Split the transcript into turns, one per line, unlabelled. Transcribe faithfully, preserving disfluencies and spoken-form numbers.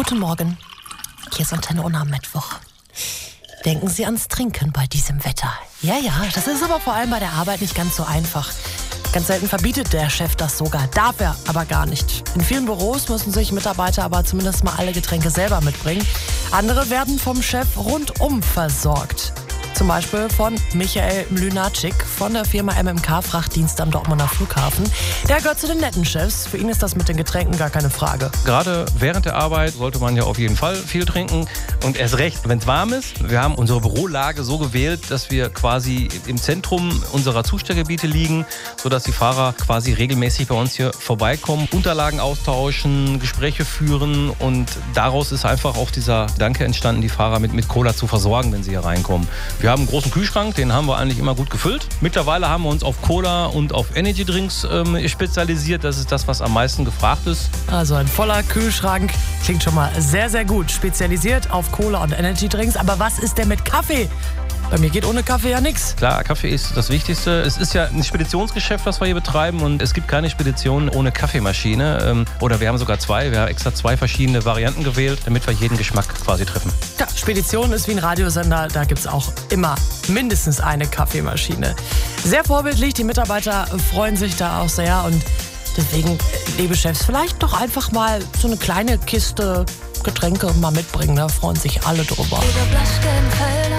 Guten Morgen. Hier ist Antenne Unna am Mittwoch. Denken Sie ans Trinken bei diesem Wetter. Ja, ja, das ist aber vor allem bei der Arbeit nicht ganz so einfach. Ganz selten verbietet der Chef das sogar, darf er aber gar nicht. In vielen Büros müssen sich Mitarbeiter aber zumindest mal alle Getränke selber mitbringen. Andere werden vom Chef rundum versorgt. Zum Beispiel von Michael Mlynarczyk von der Firma M M K Frachtdienst am Dortmunder Flughafen. Der gehört zu den netten Chefs. Für ihn ist das mit den Getränken gar keine Frage.
Gerade während der Arbeit sollte man ja auf jeden Fall viel trinken. Und erst recht, wenn es warm ist. Wir haben unsere Bürolage so gewählt, dass wir quasi im Zentrum unserer Zustellgebiete liegen, sodass die Fahrer quasi regelmäßig bei uns hier vorbeikommen, Unterlagen austauschen, Gespräche führen. Und daraus ist einfach auch dieser Gedanke entstanden, die Fahrer mit, mit Cola zu versorgen, wenn sie hier reinkommen. Wir haben einen großen Kühlschrank, den haben wir eigentlich immer gut gefüllt. Mittlerweile haben wir uns auf Cola und auf Energy Drinks ähm, spezialisiert. Das ist das, was am meisten gefragt ist.
Also ein voller Kühlschrank klingt schon mal sehr, sehr gut. Spezialisiert auf Cola und Energy Drinks. Aber was ist denn mit Kaffee? Bei mir geht ohne Kaffee ja nichts.
Klar, Kaffee ist das Wichtigste. Es ist ja ein Speditionsgeschäft, was wir hier betreiben, und es gibt keine Spedition ohne Kaffeemaschine. Oder wir haben sogar zwei. Wir haben extra zwei verschiedene Varianten gewählt, damit wir jeden Geschmack quasi treffen.
Ja, Spedition ist wie ein Radiosender. Da gibt es auch immer mindestens eine Kaffeemaschine. Sehr vorbildlich. Die Mitarbeiter freuen sich da auch sehr. Und deswegen, liebe Chefs, vielleicht doch einfach mal so eine kleine Kiste Getränke mal mitbringen. Da freuen sich alle drüber.